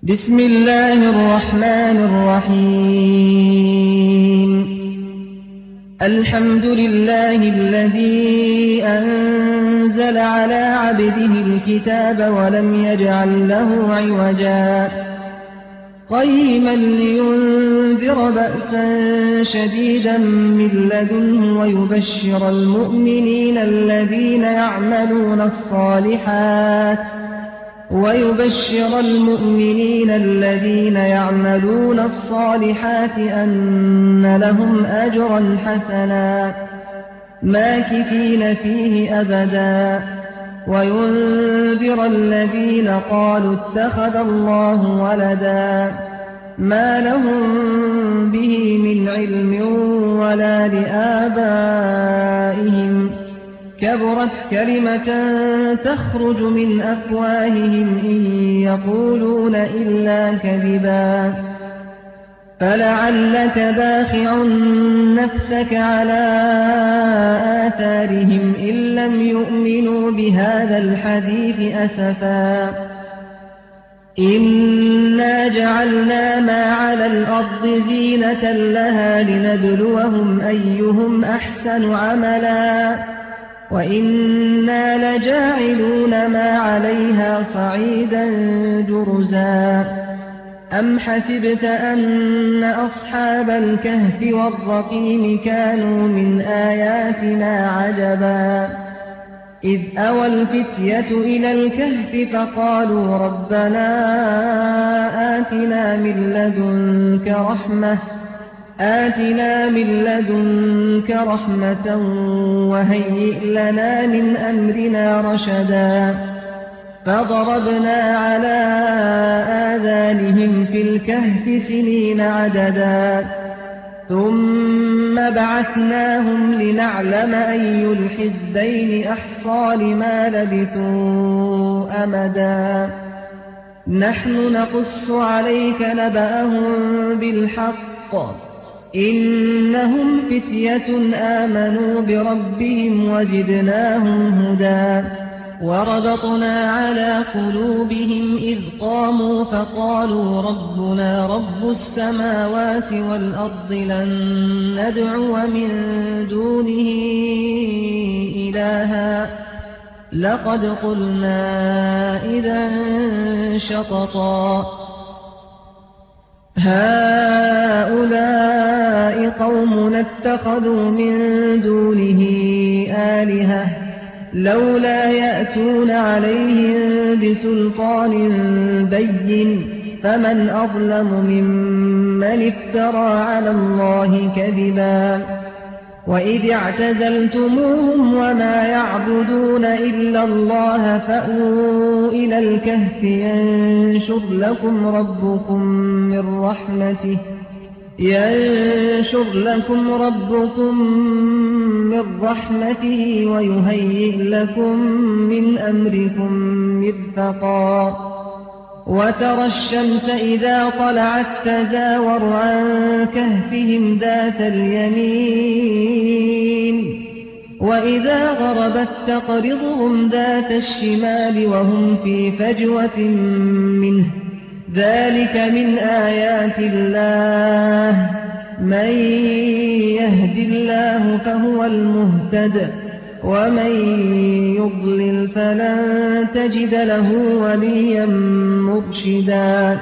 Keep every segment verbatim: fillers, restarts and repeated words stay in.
بسم الله الرحمن الرحيم الحمد لله الذي أنزل على عبده الكتاب ولم يجعل له عوجا قيما لينذر بأسا شديدا من لدنه ويبشر المؤمنين الذين يعملون الصالحات ويبشر المؤمنين الذين يعملون الصالحات أن لهم أجرا حسنا ماكثين فيه أبدا وينذر الذين قالوا اتخذ الله ولدا ما لهم به من علم ولا لآبائهم كبرت كلمة تخرج من أفواههم إن يقولون إلا كذبا فلعلك باخع نفسك على آثارهم إن لم يؤمنوا بهذا الحديث أسفا إنا جعلنا ما على الأرض زينة لها لنبلوهم أيهم أحسن عملا وإنا لجاعلون ما عليها صعيدا جرزا أم حسبت أن أصحاب الكهف والرقيم كانوا من آياتنا عجبا إذ أوى الفتية إلى الكهف فقالوا ربنا آتنا من لدنك رحمة آتنا من لدنك رحمة وهيئ لنا من أمرنا رشدا فضربنا على آذانهم في الكهف سنين عددا ثم بعثناهم لنعلم أي الحزبين أحصى لما لبثوا أمدا نحن نقص عليك نبأهم بالحق إنهم فتية آمنوا بربهم وزدناهم هدى وربطنا على قلوبهم إذ قاموا فقالوا ربنا رب السماوات والأرض لن ندعو من دونه إلها لقد قلنا إذا شططا هؤلاء قومنا اتخذوا من دونه آلهة لولا يأتون عليهم بسلطان بين فمن أظلم ممن افترى على الله كذبا وإذ اعتزلتموهم وما يعبدون إلا الله فأووا إلى الكهف ينشر لكم ربكم من رحمته ينشر لكم ربكم من رحمته ويهيئ لكم من أمركم مرفقا وترى الشمس إذا طلعت تزاور عن كهفهم ذات اليمين وإذا غربت تقرضهم ذات الشمال وهم في فجوة منه ذلك من آيات الله من يهد الله فهو المهتد ومن يضلل فلن تجد له وليا مرشدا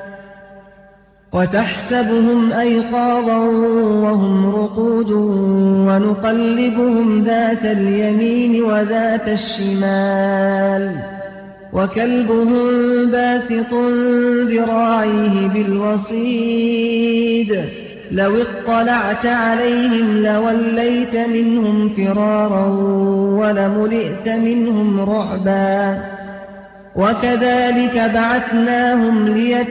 وتحسبهم أيقاظا وهم رقود ونقلبهم ذات اليمين وذات الشمال وكلبهم باسط ذراعيه بالوصيد لو اطلعت عليهم لوليت منهم فرارا ولملئت منهم رعبا وكذلك بعثناهم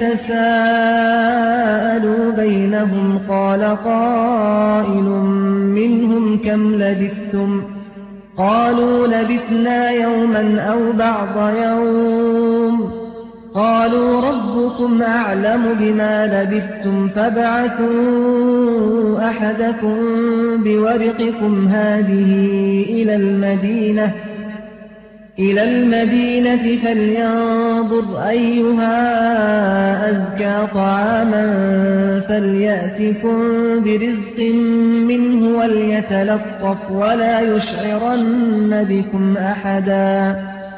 ليتساءلوا بينهم قال قائل منهم كم لبثتم قالوا لبثنا يوما أو بعض يوم قالوا ربكم أعلم بما لبثتم فابعثوا أحدكم بورقكم هذه إلى المدينة إلى المدينة فلينظر أيها أزكى طعاما فليأتكم برزق منه وليتلطف ولا يشعرن بكم أحدا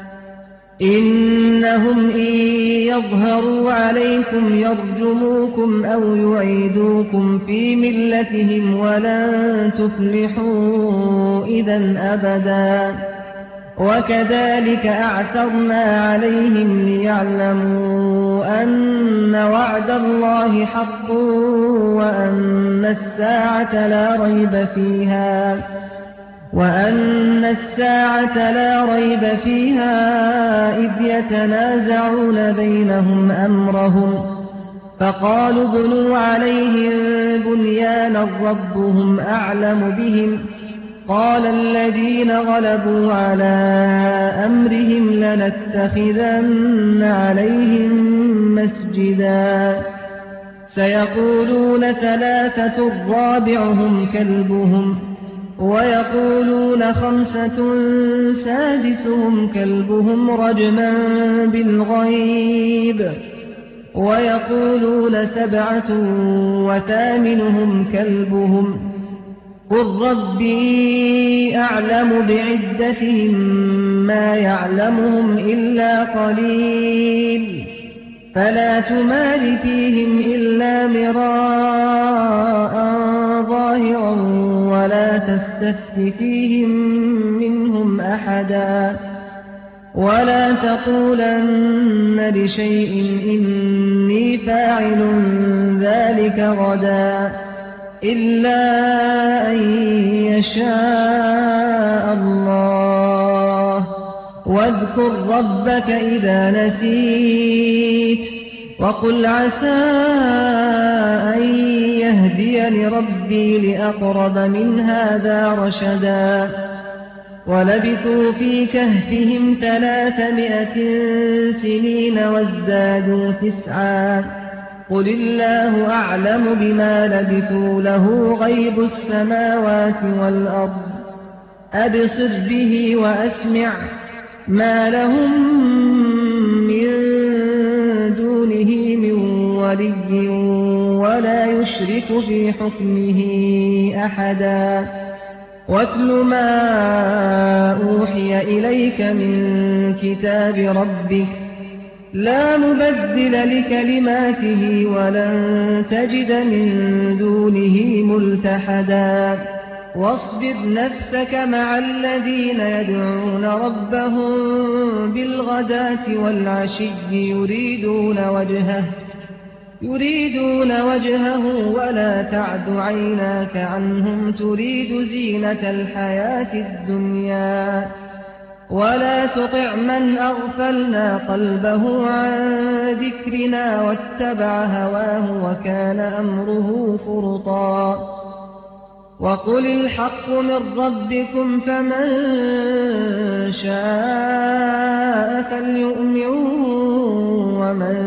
إنهم إن يظهروا عليكم يرجموكم أو يعيدوكم في ملتهم ولن تفلحوا إذا أبدا وكذلك أعثرنا عليهم ليعلموا أن وعد الله حق وأن الساعة لا ريب فيها وأن الساعة لا ريب فيها إذ يتنازعون بينهم أمرهم فقالوا ابنوا عليهم بنيانا ربهم أعلم بهم قال الذين غلبوا على أمرهم لنتخذن عليهم مسجدا سيقولون ثلاثة رابعهم كلبهم ويقولون خمسة سادسهم كلبهم رجما بالغيب ويقولون سبعة وثامنهم كلبهم قل ربي أعلم بعدتهم ما يعلمهم إلا قليل فلا تمار فيهم إلا مراء ظاهرا ولا تستفت فيهم منهم أحدا ولا تقولن لشيء إني فاعل ذلك غدا إلا أن يشاء الله واذكر ربك إذا نسيت وقل عسى أن يهديني ربي لأقرب من هذا رشدا ولبثوا في كهفهم ثلاثمائة سنين وازدادوا تسعا قل الله أعلم بما لبثوا له غيب السماوات والأرض أبصر به وأسمع ما لهم من دونه من ولي ولا يشرك في حكمه أحدا واتل ما أوحي إليك من كتاب ربك لا مبدل لكلماته ولن تجد من دونه ملتحدا واصبر نفسك مع الذين يدعون ربهم بالغداة والعشي يريدون وجهه يريدون وجهه ولا تعد عيناك عنهم تريد زينة الحياة الدنيا ولا تطع من أغفلنا قلبه عن ذكرنا واتبع هواه وكان أمره فرطا وقل الحق من ربكم فمن شاء فليؤمن ومن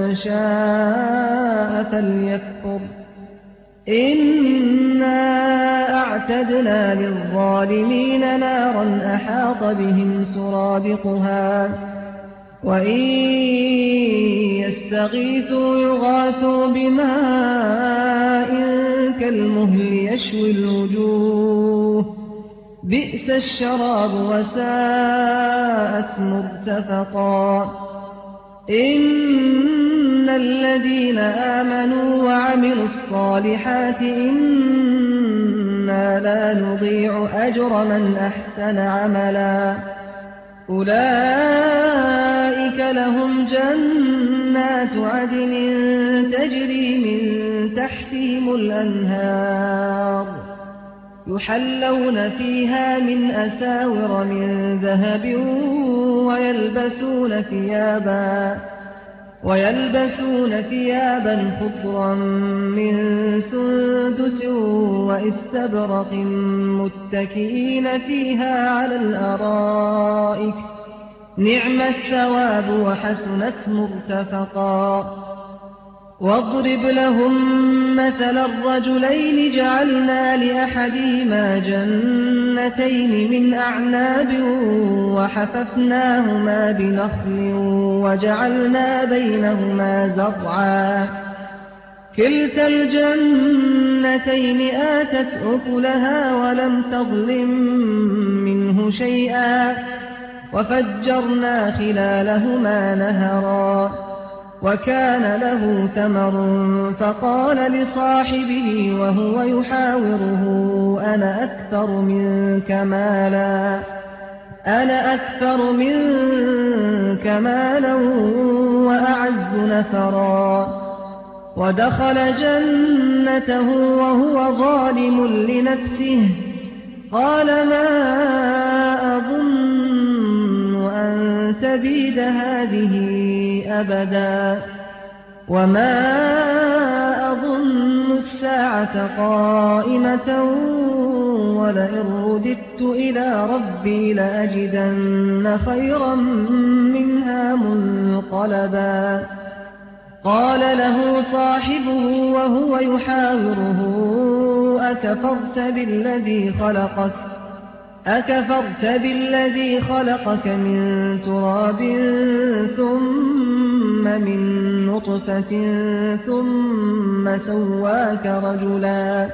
شاء فليكفر إنا أعتدنا للظالمين نارا أحاط بهم سرادقها وإن يستغيثوا يغاثوا بماء كالمهل يشوي الوجوه بئس الشراب وساءت مرتفقا إن الذين آمنوا وعملوا الصالحات إنا لا نضيع أجر من أحسن عملا أولئك لهم جنات عدن تجري من تحتهم الأنهار يحلون فيها من أساور من ذهب ويلبسون ثيابا ويلبسون ثيابا خضرا من سندس واستبرق متكئين فيها على الأرائك نعم الثواب وحسنت مرتفقا واضرب لهم مثلا الرجلين جعلنا لأحدهما جنتين من أعناب وحففناهما بنخل وجعلنا بينهما زرعا كلتا الجنتين آتت أكلها ولم تظلم منه شيئا وفجرنا خلالهما نهرا وكان له ثمر فقال لصاحبه وهو يحاوره أنا أكثر منك مالا أنا أكثر منك مالا وأعز نفرا ودخل جنته وهو ظالم لنفسه قال ما أظن أن تبيد هذه أبدا وما أظن الساعة قائمة ولئن رددت إلى ربي لأجدن خيرا منها منقلبا قال له صاحبه وهو يحاوره أكفرت بالذي خلقك أكفرت بالذي خلقك من تراب ثم من نطفة ثم سواك رجلا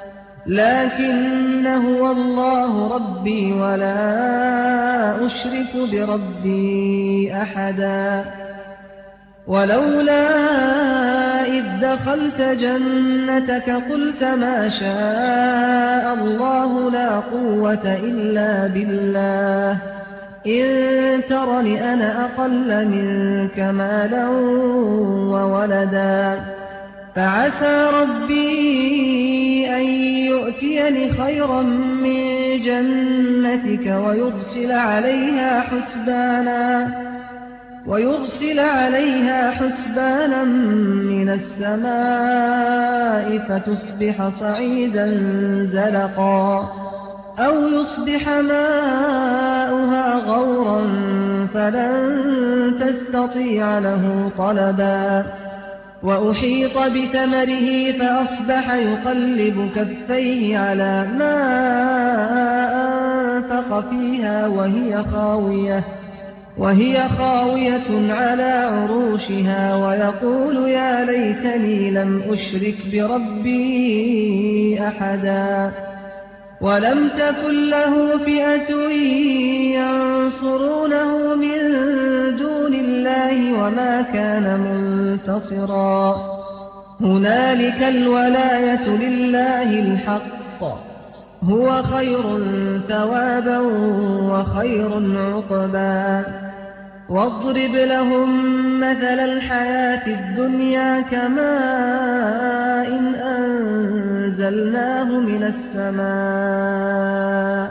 لكن هو الله ربي ولا أشرك بربي أحدا ولولا إذ دخلت جنتك قلت ما شاء الله لا قوة إلا بالله إن ترني أنا أقل منك مالا وولدا فعسى ربي أن يؤتيني خيرا من جنتك ويرسل عليها حسبانا ويرسل عليها حسبانا من السماء فتصبح صعيدا زلقا أو يصبح ماؤها غورا فلن تستطيع له طلبا وأحيط بثمره فأصبح يقلب كفيه على ما أنفق فيها وهي خاوية وهي خاوية على عروشها ويقول يا ليتني لم أشرك بربي أحدا ولم تكن له فئة ينصرونه من دون الله وما كان منتصرا هنالك الولاية لله الحق هو خير ثوابا وخير عقبا واضرب لهم مثل الحياة الدنيا كماء إن أنزلناه من السماء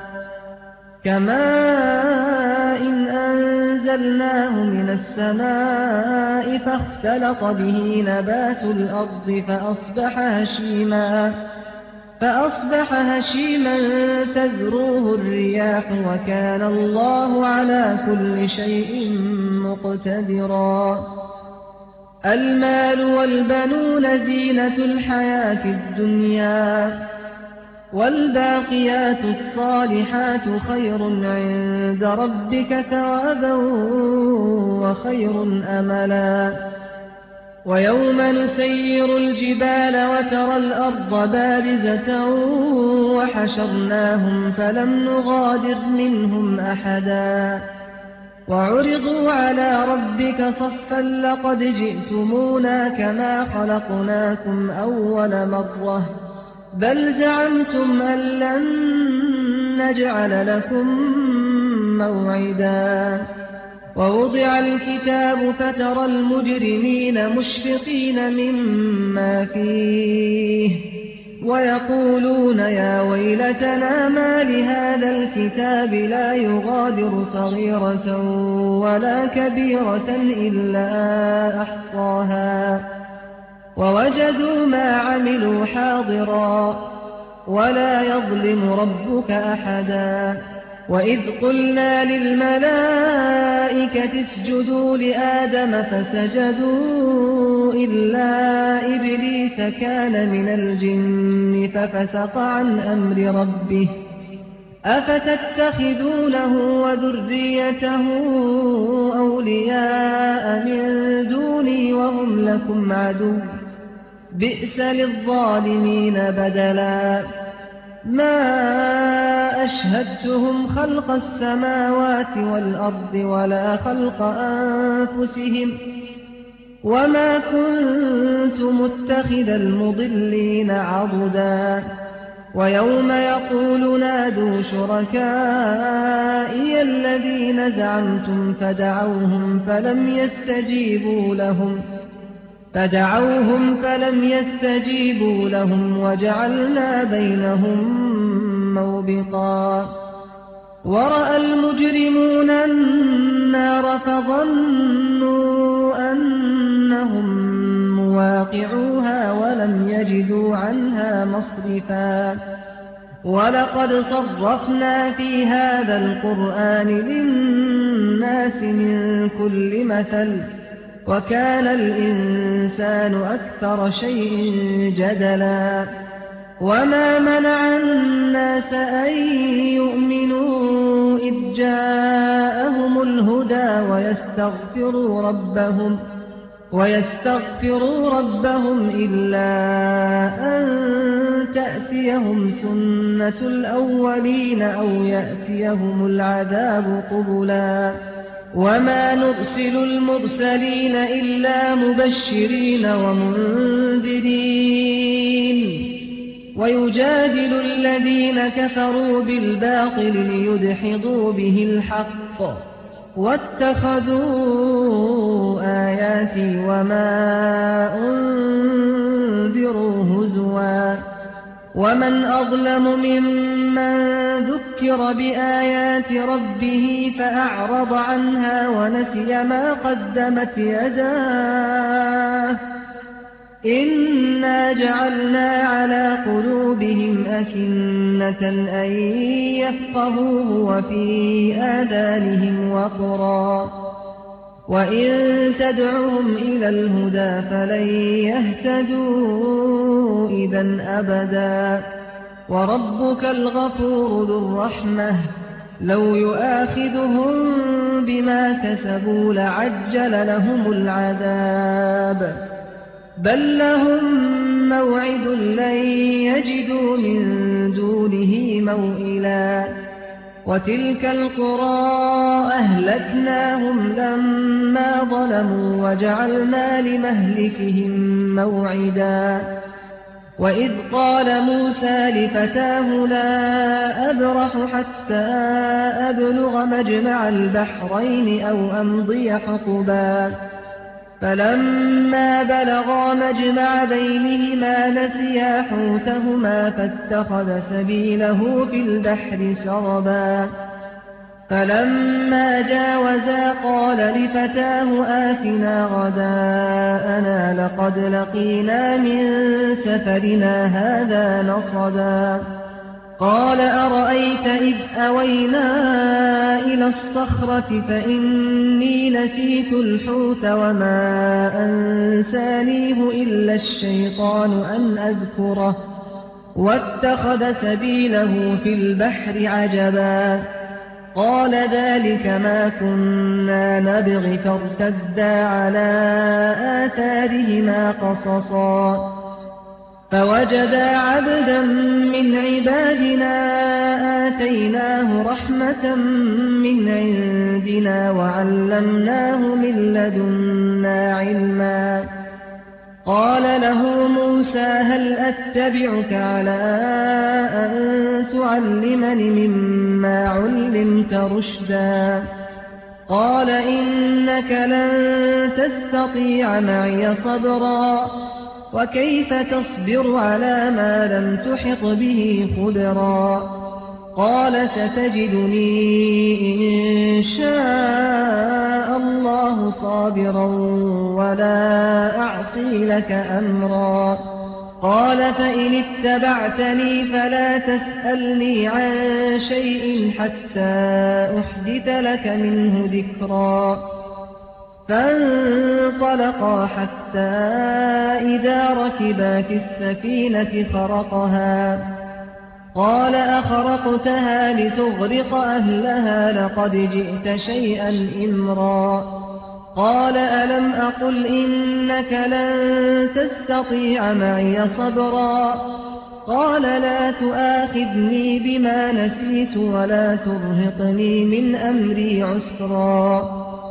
كماء إن أنزلناه من السماء فاختلط به نبات الأرض فأصبح هشيما فأصبح هشيما تذروه الرياح وكان الله على كل شيء مقتدرا المال والبنون زينة الحياة الدنيا والباقيات الصالحات خير عند ربك ثوابا وخير أملا ويوم نسير الجبال وترى الأرض بارزة وحشرناهم فلم نغادر منهم أحدا وعرضوا على ربك صفا لقد جئتمونا كما خلقناكم أول مرة بل زعمتم أن لن نجعل لكم موعدا ووضع الكتاب فترى المجرمين مشفقين مما فيه ويقولون يا ويلتنا ما لهذا الكتاب لا يغادر صغيرة ولا كبيرة إلا أحصاها ووجدوا ما عملوا حاضرا ولا يظلم ربك أحدا وإذ قلنا للملائكة اسجدوا لآدم فسجدوا إلا إبليس كان من الجن ففسق عن أمر ربه أفتتخذونه وذريته أولياء من دوني وهم لكم عدو بئس للظالمين بدلا ما أشهدتهم خلق السماوات والأرض ولا خلق أنفسهم وما كنت متخذ المضلين عضدا ويوم يقول نادوا شركائي الذين زعمتم فدعوهم فلم يستجيبوا لهم فدعوهم فلم يستجيبوا لهم وجعلنا بينهم موبقا ورأى المجرمون النار فظنوا أنهم مواقعوها ولم يجدوا عنها مصرفا ولقد صرفنا في هذا القرآن للناس من كل مثل وكان الإنسان أكثر شيء جدلا وما منع الناس أن يؤمنوا إذ جاءهم الهدى ويستغفروا ربهم ويستغفروا ربهم إلا أن تأتيهم سنة الأولين أو يأتيهم العذاب قبلا وما نرسل المرسلين إلا مبشرين ومنذرين ويجادل الذين كفروا بالباطل ليدحضوا به الحق واتخذوا آياتي وما أنذروا هزوا ومن أظلم ممن ذكر بآيات ربه فأعرض عنها ونسي ما قدمت يداه إنا جعلنا على قلوبهم أكنة أن يفقهوه وفي آذانهم وقرا وإن تدعهم إلى الهدى فلن يهتدوا إذا أبدا وربك الغفور ذو الرحمة لو يؤاخذهم بما كسبوا لعجل لهم العذاب بل لهم موعد لن يجدوا من دونه موئلا وتلك القرى أهلكناهم لما ظلموا وجعلنا لمهلكهم موعدا وإذ قال موسى لفتاه لا أبرح حتى أبلغ مجمع البحرين أو أمضي حقبا فلما بلغا مجمع بينهما نسيا حوتهما فاتخذ سبيله في البحر سربا فلما جاوزا قال لفتاه آتنا غداءنا لقد لقينا من سفرنا هذا نصبا قال أرأيت إذ أوينا إلى الصخرة فإني نسيت الحوت وما أنسانيه إلا الشيطان أن أذكره واتخذ سبيله في البحر عجبا قال ذلك ما كنا نبغي فارتدا على آثارهما قصصا فوجدا عبدا من عبادنا آتيناه رحمة من عندنا وعلمناه من لدنا علما قال له موسى هل أتبعك على أن تعلمني مما علمت رشدا قال إنك لن تستطيع معي صبرا وكيف تصبر على ما لم تحط به خبرا قال ستجدني إن شاء الله صابرا ولا أعصي لك أمرا قال فإن اتبعتني فلا تسألني عن شيء حتى أحدث لك منه ذكرا فانطلقا حتى إذا ركبا في السفينة خرقها قال أخرقتها لتغرق أهلها لقد جئت شيئا إمرا قال ألم أقل إنك لن تستطيع معي صبرا قال لا تؤاخذني بما نسيت ولا ترهقني من أمري عسرا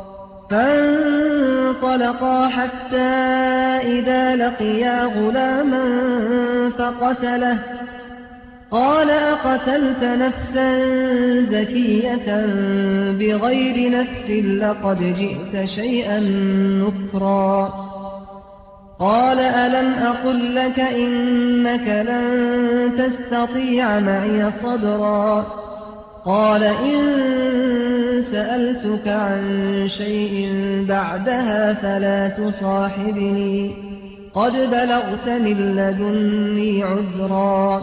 فانطلقا حتى إذا لقيا غلاما فقتله قال أقتلت نفسا زكية بغير نفس لقد جئت شيئا نكرا قال ألم أقل لك إنك لن تستطيع معي صبرا قال إن سألتك عن شيء بعدها فلا تصاحبني قد بلغت من لدني عذرا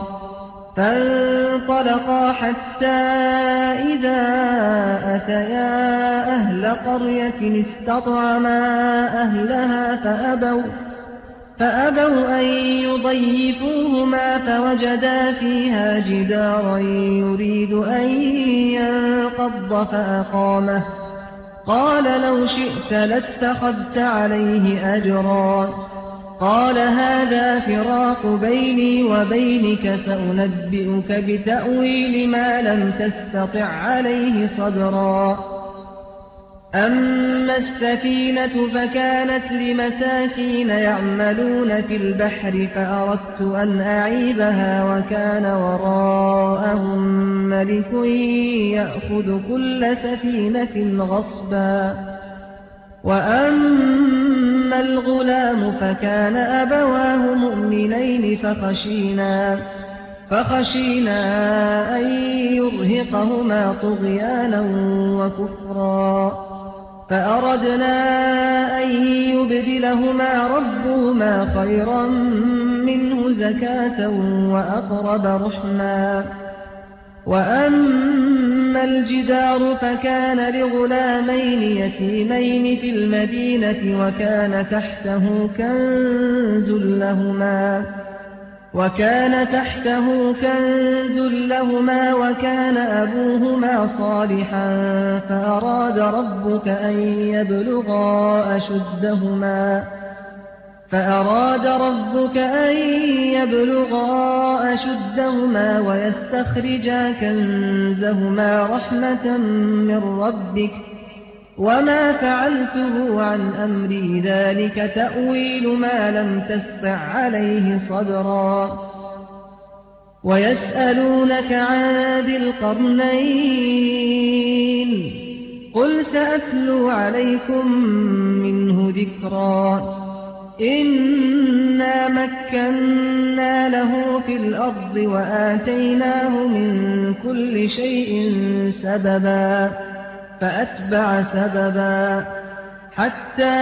فانطلقا حتى إذا أتيا أهل قرية استطعما أهلها فأبوا, فأبوا أن يضيفوهما فوجدا فيها جدارا يريد أن ينقض فأقامه قال لو شئت لاتخذت عليه أجرا قال هذا فراق بيني وبينك سأنبئك بتأويل ما لم تستطع عليه صبرا أما السفينة فكانت لمساكين يعملون في البحر فأردت أن أعيبها وكان وراءهم ملك يأخذ كل سفينة غصبا وأما الغلام فكان أبواه مؤمنين فخشينا, فخشينا أن يرهقهما طغيانا وكفرا فأردنا أن يبدلهما ربهما خيرا منه زكاة وأقرب رحما وأما الجدار فكان لغلامين يتيمين في المدينة وكان تحته كنز لهما وكان تحته كنز لهما وكان أبوهما صالحا فأراد ربك أن يبلغا أشدهما فأراد ربك أن يبلغا أشدهما ويستخرجا كنزهما رحمة من ربك وما فعلته عن أمري ذلك تأويل ما لم تستطع عليه صبرا ويسألونك عن ذي القرنين قل سأتلو عليكم منه ذكرا إنا مكنا له في الأرض وآتيناه من كل شيء سببا فأتبع سببا حتى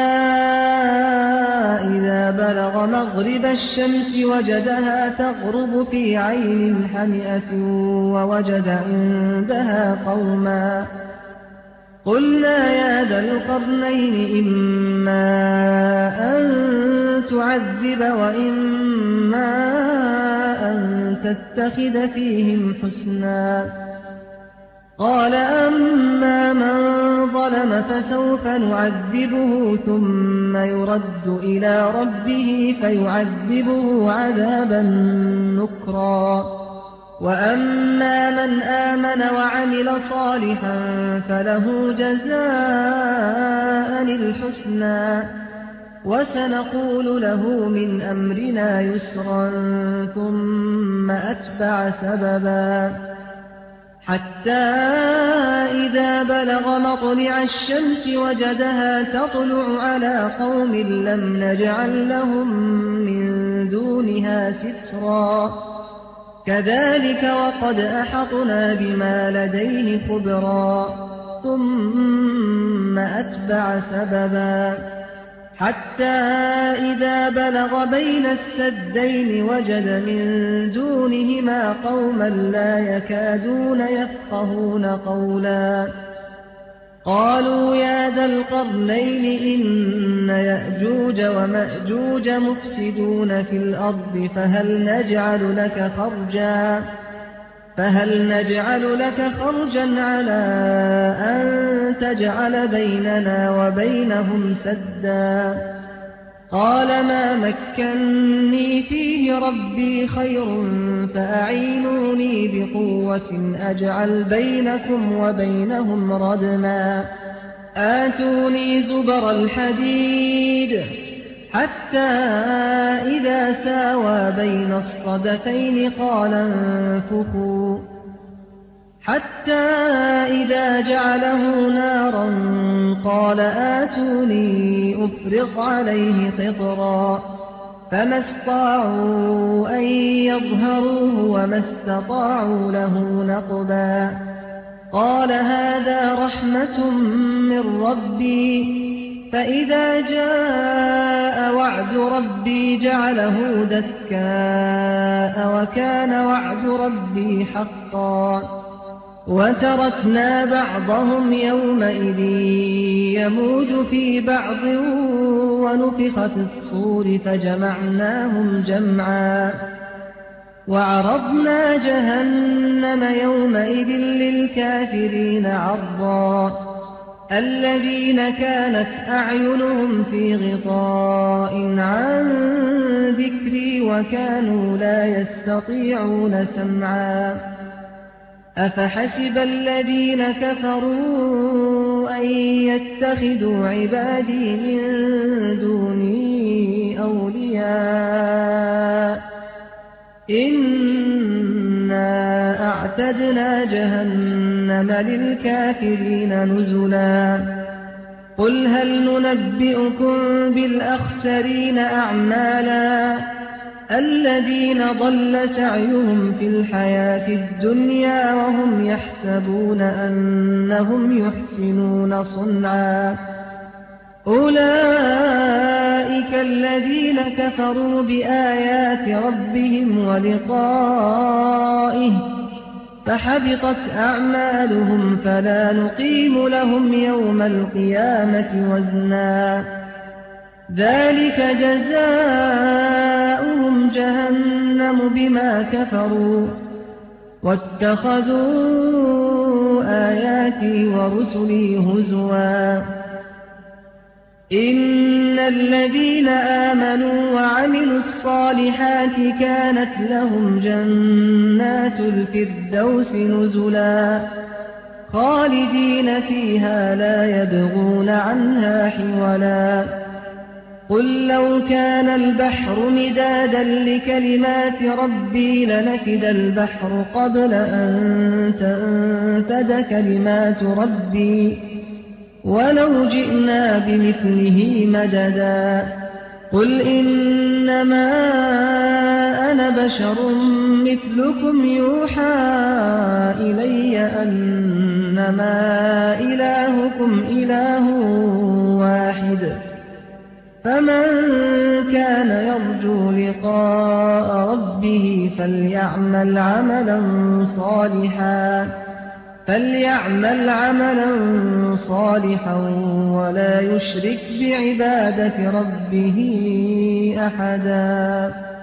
إذا بلغ مغرب الشمس وجدها تغرب في عين حمئة ووجد عندها قوما قلنا يا ذا القرنين إما أن تعذب وإما أن تتخذ فيهم حسنا قال أما من ظلم فسوف نعذبه ثم يرد إلى ربه فيعذبه عذابا نكرا وأما من آمن وعمل صالحا فله جزاء الحسنى وسنقول له من أمرنا يسرا ثم أتبع سببا حتى إذا بلغ مطلع الشمس وجدها تطلع على قوم لم نجعل لهم من دونها سترا كذلك وقد أحطنا بما لديه خبرا ثم أتبع سببا حتى إذا بلغ بين السدين وجد من دونهما قوما لا يكادون يفقهون قولا قالوا يا ذا القرنين إن يأجوج ومأجوج مفسدون في الأرض فهل نجعل لك خرجا فهل نجعل لك خرجا على أن تجعل بيننا وبينهم سدا قال ما مكني فيه ربي خير فأعينوني بقوة أجعل بينكم وبينهم ردما آتوني زبر الحديد حتى إذا ساوى بين الصدفين قال انفخوا حتى إذا جعله نارا قال آتوني أفرغ عليه قطرا فما استطاعوا أن يظهروه وما استطاعوا له نقبا قال هذا رحمة من ربي فإذا جاء وعد ربي جعله دكاء وكان وعد ربي حقا وتركنا بعضهم يومئذ يموج في بعض ونفخ في الصور فجمعناهم جمعا وعرضنا جهنم يومئذ للكافرين عرضا الذين كانت أعينهم في غطاء عن ذكري وكانوا لا يستطيعون سمعا أفحسب الذين كفروا أن يتخذوا عبادي من دوني أولياء إنا أعتدنا جهنم للكافرين نزلا قل هل ننبئكم بالأخسرين أعمالا الذين ضل سعيهم في الحياة الدنيا وهم يحسبون أنهم يحسنون صنعا أولئك الذين كفروا بآيات ربهم ولقائه فحبطت أعمالهم فلا نقيم لهم يوم القيامة وزنا ذلك جزاؤهم جهنم بما كفروا واتخذوا آياتي ورسلي هزوا إن الذين آمنوا وعملوا الصالحات كانت لهم جنات الفردوس نزلا خالدين فيها لا يبغون عنها حولا قل لو كان البحر مدادا لكلمات ربي لنفد البحر قبل أن تنفد كلمات ربي ولو جئنا بمثله مددا قل إنما أنا بشر مثلكم يوحى إلي أنما إلهكم إله واحد فمن كان يرجو لقاء ربه فليعمل عملا صالحا فليعمل عملا صالحا ولا يشرك بعبادة ربه أحدا.